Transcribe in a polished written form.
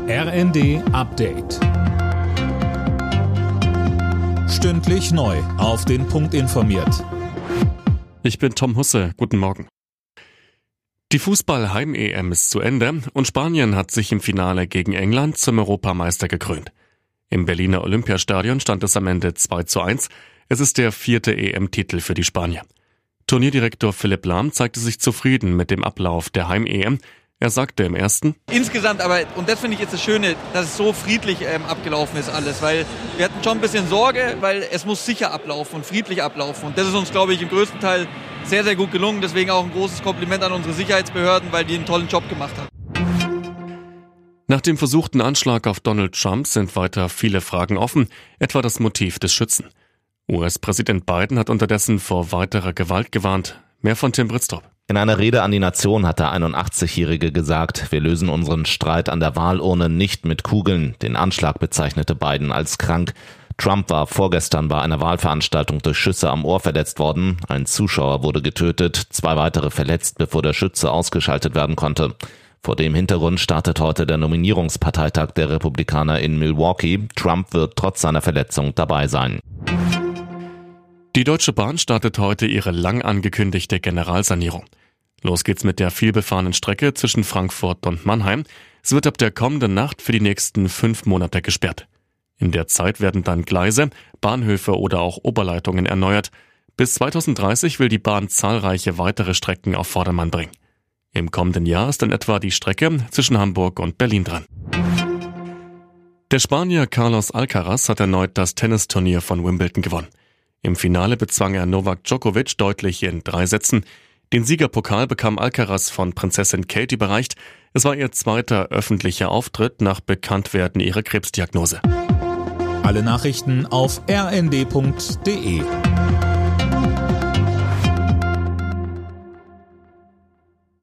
RND Update. Stündlich neu auf den Punkt informiert. Ich bin Tom Husse, guten Morgen. Die Fußball-Heim-EM ist zu Ende und Spanien hat sich im Finale gegen England zum Europameister gekrönt. Im Berliner Olympiastadion stand es am Ende 2:1. Es ist der 4. EM-Titel für die Spanier. Turnierdirektor Philipp Lahm zeigte sich zufrieden mit dem Ablauf der Heim-EM. Er sagte im ersten: Insgesamt aber, und das finde ich jetzt das Schöne, dass es so friedlich abgelaufen ist alles, weil wir hatten schon ein bisschen Sorge, weil es muss sicher ablaufen und friedlich ablaufen. Und das ist uns, glaube ich, im größten Teil sehr, sehr gut gelungen. Deswegen auch ein großes Kompliment an unsere Sicherheitsbehörden, weil die einen tollen Job gemacht haben. Nach dem versuchten Anschlag auf Donald Trump sind weiter viele Fragen offen, etwa das Motiv des Schützen. US-Präsident Biden hat unterdessen vor weiterer Gewalt gewarnt. Mehr von Tim Britztrup. In einer Rede an die Nation hat der 81-Jährige gesagt, wir lösen unseren Streit an der Wahlurne nicht mit Kugeln. Den Anschlag bezeichnete Biden als krank. Trump war vorgestern bei einer Wahlveranstaltung durch Schüsse am Ohr verletzt worden. Ein Zuschauer wurde getötet, 2 weitere verletzt, bevor der Schütze ausgeschaltet werden konnte. Vor dem Hintergrund startet heute der Nominierungsparteitag der Republikaner in Milwaukee. Trump wird trotz seiner Verletzung dabei sein. Die Deutsche Bahn startet heute ihre lang angekündigte Generalsanierung. Los geht's mit der vielbefahrenen Strecke zwischen Frankfurt und Mannheim. Sie wird ab der kommenden Nacht für die nächsten 5 Monate gesperrt. In der Zeit werden dann Gleise, Bahnhöfe oder auch Oberleitungen erneuert. Bis 2030 will die Bahn zahlreiche weitere Strecken auf Vordermann bringen. Im kommenden Jahr ist in etwa die Strecke zwischen Hamburg und Berlin dran. Der Spanier Carlos Alcaraz hat erneut das Tennisturnier von Wimbledon gewonnen. Im Finale bezwang er Novak Djokovic deutlich in 3 Sätzen. Den Siegerpokal bekam Alcaraz von Prinzessin Kate überreicht. Es war ihr 2. öffentlicher Auftritt nach Bekanntwerden ihrer Krebsdiagnose. Alle Nachrichten auf rnd.de.